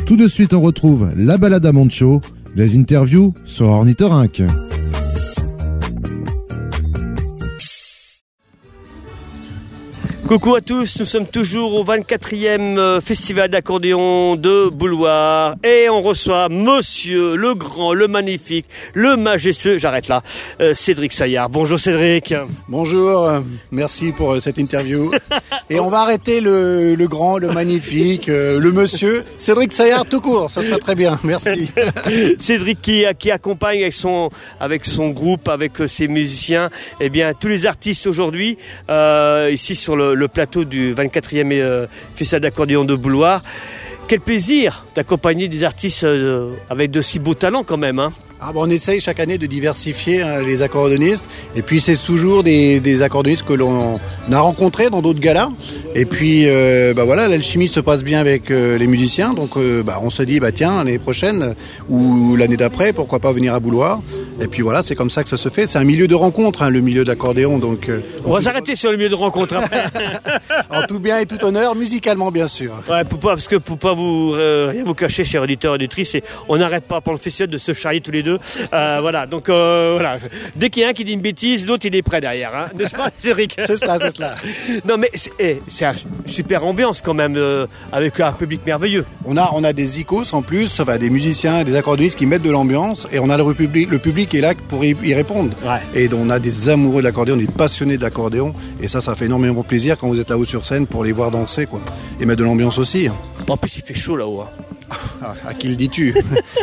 Tout de suite, on retrouve la balade à Moncho, les interviews sur Ornithorynque. Coucou à tous, nous sommes toujours au 24e Festival d'accordéon de Bouloir et on reçoit monsieur le grand, le magnifique, le majestueux, j'arrête là, Cédric Saillard. Bonjour Cédric. Bonjour, merci pour cette interview. Et on va arrêter le grand, le magnifique, le monsieur, Cédric Saillard tout court, ça sera très bien, merci. Cédric qui accompagne avec son groupe, avec ses musiciens, eh bien tous les artistes aujourd'hui, ici sur le plateau du 24e Festival d'accordéon de Bouloir. Quel plaisir d'accompagner des artistes avec de si beaux talents quand même, hein. On essaye chaque année de diversifier les accordéonistes et puis c'est toujours des accordéonistes que l'on a rencontrés dans d'autres galas et puis voilà, l'alchimie se passe bien avec les musiciens donc on se dit tiens, l'année prochaine ou l'année d'après pourquoi pas venir à Bouloir et puis voilà, c'est comme ça que ça se fait, c'est un milieu de rencontre, le milieu d'accordéon donc on va s'arrêter sur le milieu de rencontre après. En tout bien et tout honneur, musicalement bien sûr. Ouais, pour pas vous rien vous cacher, chers auditeurs et auditrices, on n'arrête pas pendant le festival de se charrier tous les deux. Voilà, donc voilà. Dès qu'il y a un qui dit une bêtise, l'autre il est prêt derrière, hein. N'est-ce pas, Cédric? C'est cela. Non mais c'est une super ambiance quand même, avec un public merveilleux. On a des icônes en plus, des musiciens, des accordéonistes qui mettent de l'ambiance et on a le public qui est là pour y répondre. Ouais. Et on a des amoureux de l'accordéon, des passionnés de l'accordéon et ça fait énormément plaisir quand vous êtes là-haut sur scène pour les voir danser quoi. Et mettre de l'ambiance aussi. En plus il fait chaud là-haut. Hein. À qui le dis-tu?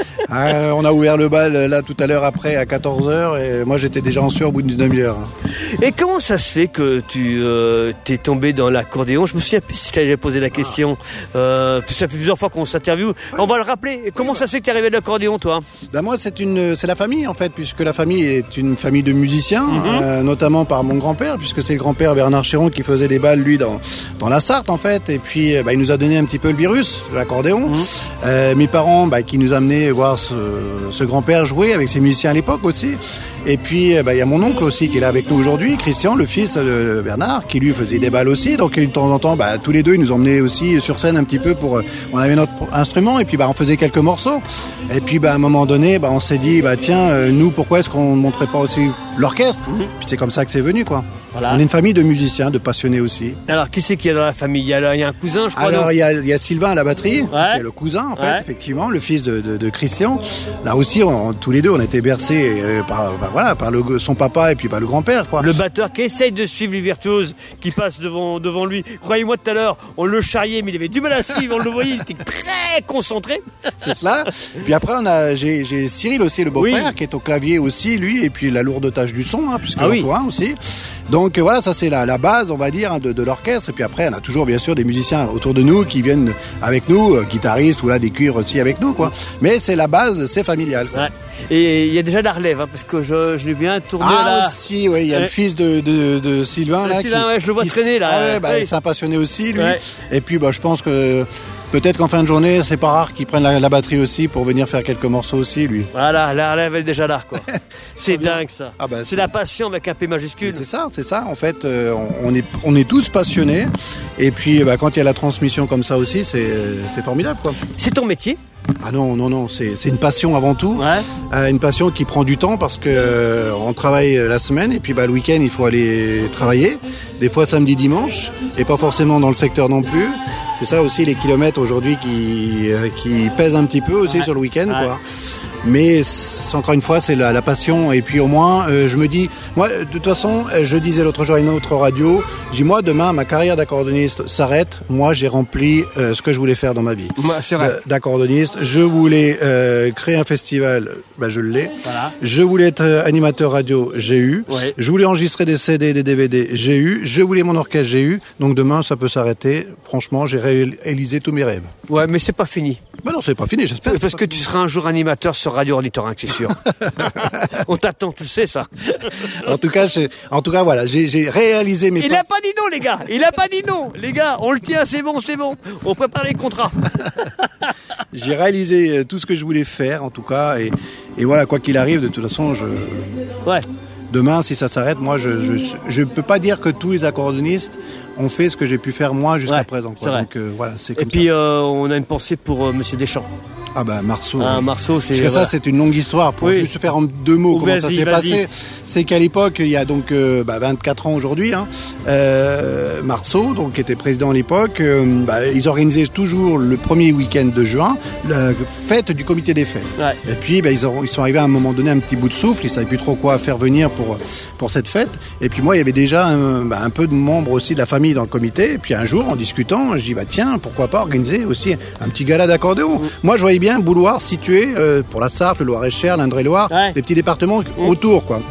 On a ouvert le bal là tout à l'heure après à 14h et moi j'étais déjà en sueur au bout d'une demi-heure. Et comment ça se fait que tu t'es tombé dans l'accordéon? Je me souviens plus si je t'avais posé la question. Ça fait plusieurs fois qu'on s'interviewe. On va le rappeler. Et comment ça se fait que tu es arrivé à l'accordéon toi? Moi c'est la famille en fait, puisque la famille est une famille de musiciens, notamment par mon grand-père, puisque c'est le grand-père Bernard Chéron qui faisait des bals lui dans la Sarthe en fait. Et puis il nous a donné un petit peu le virus de l'accordéon. Mes parents qui nous amenaient voir ce grand-père jouer avec ses musiciens à l'époque aussi. Et puis il y a mon oncle aussi qui est là avec nous aujourd'hui, Christian, le fils de Bernard, qui lui faisait des balles aussi. Donc de temps en temps, tous les deux, ils nous emmenaient aussi sur scène un petit peu on avait notre instrument et puis on faisait quelques morceaux. Et puis à un moment donné, on s'est dit tiens, nous pourquoi est-ce qu'on ne montrait pas aussi l'orchestre? Puis c'est comme ça que c'est venu quoi. Voilà. On est une famille de musiciens, de passionnés aussi. Alors qui c'est qu'il y a dans la famille? Il y a un cousin, je crois. Alors il y a Sylvain à la batterie, qui est le cousin en fait, effectivement, le fils de Christian. Là aussi, tous les deux, on a été bercés par son papa et puis le grand-père quoi. Le batteur qui essaye de suivre les virtuoses qui passent devant lui. Croyez-moi, tout à l'heure, on le charriait, mais il avait du mal à suivre. On le voyait, il était très concentré. C'est cela. Puis après, j'ai Cyril aussi, le beau-frère, qui est au clavier aussi, lui, et puis la lourde tâche du son, puisque Antoine aussi. Donc voilà, ça c'est la base, on va dire, de l'orchestre. Et puis après, on a toujours bien sûr des musiciens autour de nous qui viennent avec nous, guitaristes ou des cuivres aussi avec nous, quoi. Mais c'est la base, c'est familial, quoi. Ouais. Et il y a déjà la relève, parce que je l'ai vu tourner là. Ah aussi, oui, il y a le fils de Sylvain là. Sylvain, je le vois traîner là. Il s'est passionné aussi, lui. Ouais. Et puis je pense que peut-être qu'en fin de journée, c'est pas rare qu'il prenne la batterie aussi pour venir faire quelques morceaux aussi, lui. Voilà, la relève est déjà là, quoi. C'est dingue, ça. C'est la passion avec un P majuscule. C'est ça. En fait, on est tous passionnés. Et puis, quand il y a la transmission comme ça aussi, c'est formidable, quoi. C'est ton métier? Ah non, c'est une passion avant tout. Ouais. Une passion qui prend du temps parce que on travaille la semaine et puis le week-end, il faut aller travailler. Des fois samedi, dimanche, et pas forcément dans le secteur non plus. C'est ça aussi les kilomètres aujourd'hui qui pèsent un petit peu aussi sur le week-end, quoi. Mais encore une fois, c'est la passion. Et puis au moins, je me dis, moi, de toute façon, je disais l'autre jour à une autre radio, je dis, moi, demain, ma carrière d'accordéoniste s'arrête. Moi, j'ai rempli ce que je voulais faire dans ma vie. C'est vrai. D'accordéoniste. Je voulais créer un festival, je l'ai. Voilà. Je voulais être animateur radio, j'ai eu. Ouais. Je voulais enregistrer des CD, des DVD, j'ai eu. Je voulais mon orchestre, j'ai eu. Donc demain, ça peut s'arrêter. Franchement, j'ai réalisé tous mes rêves. Ouais, mais c'est pas fini. Non, c'est pas fini, j'espère. Parce que tu seras un jour animateur sur Radio Ornithorynque, c'est sûr. On t'attend, tu sais ça. En tout cas, voilà, j'ai réalisé mes. Il a pas dit non, les gars. Il a pas dit non, les gars. On le tient, c'est bon. On prépare les contrats. J'ai réalisé tout ce que je voulais faire, en tout cas, et voilà, quoi qu'il arrive, de toute façon, Ouais. demain, si ça s'arrête, moi, je peux pas dire que tous les accordéonistes ont fait ce que j'ai pu faire moi jusqu'à présent. Quoi. Donc voilà, c'est comme ça. Et puis on a une pensée pour Monsieur Deschamps. Ah bah Marceau. Ah, oui. Marceau, c'est. Parce que ça, c'est une longue histoire. Pour juste faire en 2 mots comment ça s'est passé, c'est qu'à l'époque, il y a donc 24 ans aujourd'hui, Marceau, donc qui était président à l'époque, ils organisaient toujours le premier week-end de juin la fête du comité des fêtes. Ouais. Et puis ils sont arrivés à un moment donné un petit bout de souffle, ils savaient plus trop quoi faire venir pour cette fête. Et puis moi, il y avait déjà un peu de membres aussi de la famille dans le comité. Et puis un jour, en discutant, je dis tiens, pourquoi pas organiser aussi un petit gala d'accordéon. Moi, je voyais bien Bouloir situé pour la Sarthe, le Loir-et-Cher, l'Indre-et-Loire, les petits départements autour, quoi.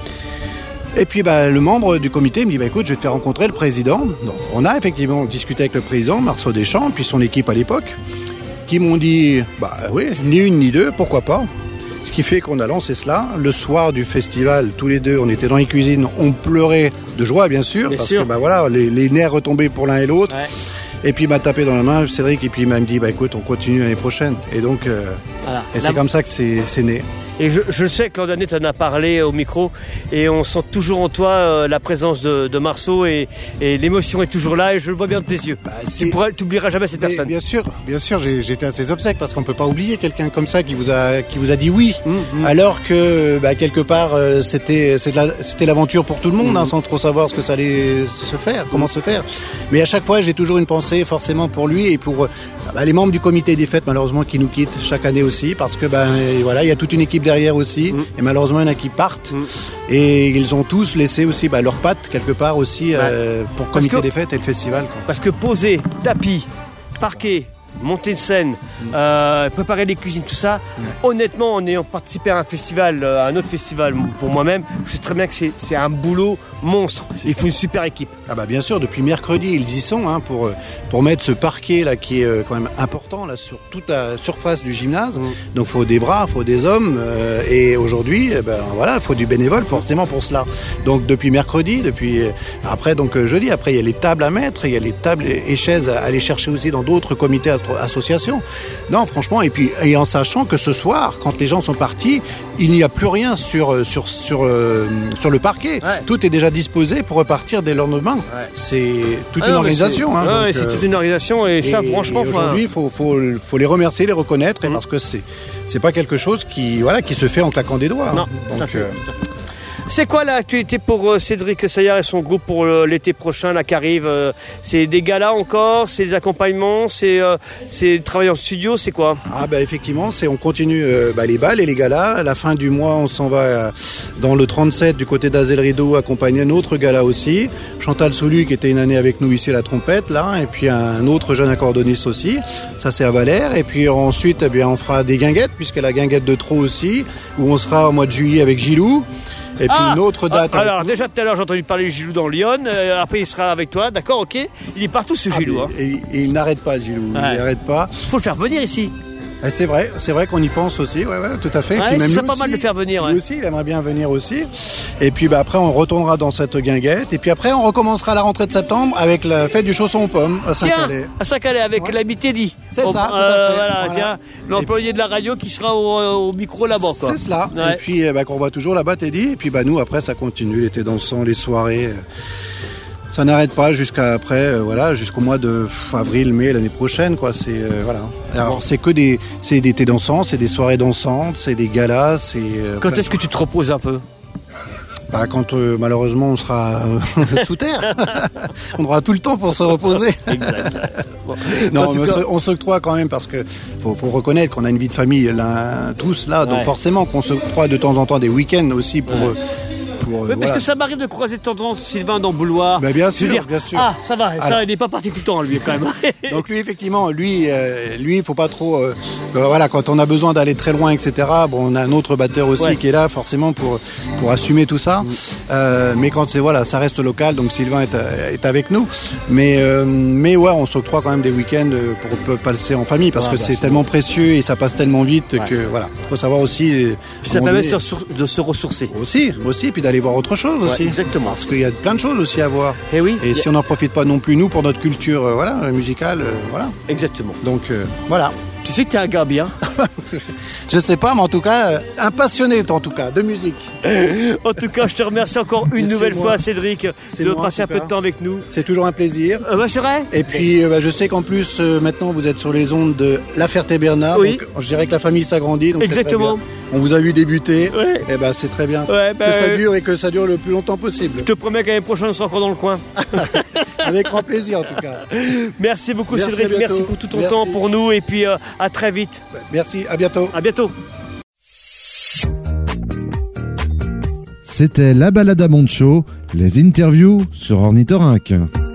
Et puis le membre du comité me dit écoute, je vais te faire rencontrer le président. Donc, on a effectivement discuté avec le président, Marceau Deschamps, puis son équipe à l'époque, qui m'ont dit oui, ni une ni deux, pourquoi pas. Ce qui fait qu'on a lancé cela. Le soir du festival, tous les deux, on était dans les cuisines, on pleurait de joie, bien sûr, parce que les nerfs retombaient pour l'un et l'autre. Ouais. Et puis il m'a tapé dans la main, Cédric, et puis il m'a dit écoute, on continue l'année prochaine. Et donc, c'est comme ça que c'est né. Et je sais que l'an dernier, tu en as parlé au micro, et on sent toujours en toi la présence de Marceau, et l'émotion est toujours là, et je le vois bien de tes yeux. Tu n'oublieras jamais cette personne. Bien sûr, j'étais à ses obsèques, parce qu'on ne peut pas oublier quelqu'un comme ça qui vous a dit oui, alors que quelque part, c'était l'aventure pour tout le monde, sans trop savoir ce que ça allait se faire, comment se faire. Mais à chaque fois, j'ai toujours une pensée forcément pour lui, et pour les membres du comité des fêtes, malheureusement, qui nous quittent chaque année aussi, parce que il y a toute une équipe derrière aussi, et malheureusement il y en a qui partent, et ils ont tous laissé aussi leurs pattes quelque part aussi pour le comité des fêtes et le festival, quoi. Parce que poser tapis, parquet, monter une scène, préparer les cuisines, tout ça, honnêtement, en ayant participé à un festival, à un autre festival pour moi-même, je sais très bien que c'est un boulot monstre. Il faut une super équipe. Ah bien sûr, depuis mercredi, ils y sont pour mettre ce parquet là qui est quand même important là sur toute la surface du gymnase. Donc il faut des bras, il faut des hommes, et aujourd'hui, il faut du bénévole forcément pour cela. Donc depuis mercredi, après jeudi, après il y a les tables à mettre, il y a les tables et chaises à aller chercher aussi dans d'autres comités, associations. Non, franchement, et en sachant que ce soir, quand les gens sont partis, il n'y a plus rien sur le parquet. Ouais. Tout est déjà disposé pour repartir dès le lendemain. Ouais. C'est toute une organisation. C'est toute une organisation, et ça, franchement, aujourd'hui, il faut les remercier, les reconnaître, parce que c'est pas quelque chose qui se fait en claquant des doigts. Non, donc, c'est quoi l'actualité pour Cédric Saillard et son groupe pour l'été prochain là qui arrive? C'est des galas encore, c'est des accompagnements, c'est travail en studio, c'est quoi? Effectivement, on continue les balles et les galas. À la fin du mois, on s'en va dans le 37 du côté d'Azel Rideau accompagner un autre gala aussi. Chantal Soulu qui était une année avec nous ici à la trompette là, et puis un autre jeune accordoniste aussi. Ça c'est à Valère. Et puis ensuite, on fera des guinguettes, puisque la guinguette de Trot aussi, où on sera au mois de juillet avec Gilou. Et puis une autre date. Alors déjà tout à l'heure j'ai entendu parler de Gilou dans Lyon, après il sera avec toi, d'accord, ok. Il est partout ce Gilou. Et il n'arrête pas, Gilou, il n'arrête pas. Faut le faire venir ici. C'est vrai qu'on y pense aussi, tout à fait. Ouais, c'est pas mal de le faire venir. Lui aussi, il aimerait bien venir aussi. Et puis après, on retournera dans cette guinguette. Et puis après, on recommencera la rentrée de septembre avec la fête du chausson aux pommes à Saint-Calais. À Saint-Calais, avec l'ami Teddy. C'est ça, tout à fait. Voilà. L'employé de la radio qui sera au micro là-bas, quoi. C'est cela. Ouais. Et puis, qu'on voit toujours là-bas, Teddy. Et puis, nous, après, ça continue, l'été dansant, les soirées. Ça n'arrête pas jusqu'à après, jusqu'au mois de avril, mai l'année prochaine, quoi. Alors c'est des étés dansants, c'est des soirées dansantes, c'est des galas, Quand est-ce que tu te reposes un peu? Quand malheureusement on sera sous terre, on aura tout le temps pour se reposer. Exact. Non, mais on s'octroie quand même, parce que faut reconnaître qu'on a une vie de famille tous là, donc forcément qu'on s'octroie de temps en temps des week-ends aussi pour. Parce que ça m'arrive de croiser de temps en temps Sylvain dans Bouloir. Bien sûr. Ah, ça va, il n'est pas parti tout le temps, lui, quand même. Donc lui, effectivement, il faut pas trop... quand on a besoin d'aller très loin, etc., on a un autre batteur aussi qui est là, forcément, pour assumer tout ça. Mais quand ça reste local, donc Sylvain est avec nous. Mais on s'octroie quand même des week-ends pour passer en famille, parce que c'est tellement précieux et ça passe tellement vite que, faut savoir aussi... Puis ça permet de se ressourcer. Aussi, puis d'aller voir autre chose aussi. Exactement. Parce qu'il y a plein de choses aussi à voir. Et si on n'en profite pas non plus, nous, pour notre culture musicale, Exactement. Donc, voilà. Tu sais que t'es un gars bien. Je sais pas, mais en tout cas, un passionné en tout cas de musique. En tout cas, je te remercie encore une nouvelle fois, Cédric, de passer un peu de temps avec nous. C'est toujours un plaisir. C'est vrai. Et puis, je sais qu'en plus, maintenant, vous êtes sur les ondes de La Ferté-Bernard. Oui. Donc, je dirais que la famille s'agrandit. Donc Exactement. C'est très bien. On vous a vu débuter. Ouais. Et ben, c'est très bien. Ouais, que ça dure et que ça dure le plus longtemps possible. Je te promets qu'année prochaine, on sera encore dans le coin. Avec grand plaisir, en tout cas. Merci beaucoup, Merci, Cédric. à bientôt. Merci pour tout ton Merci. temps pour nous. Et puis, à très vite. Merci, à bientôt. À bientôt. C'était La Balade à Moncho, les interviews sur Ornithorynque.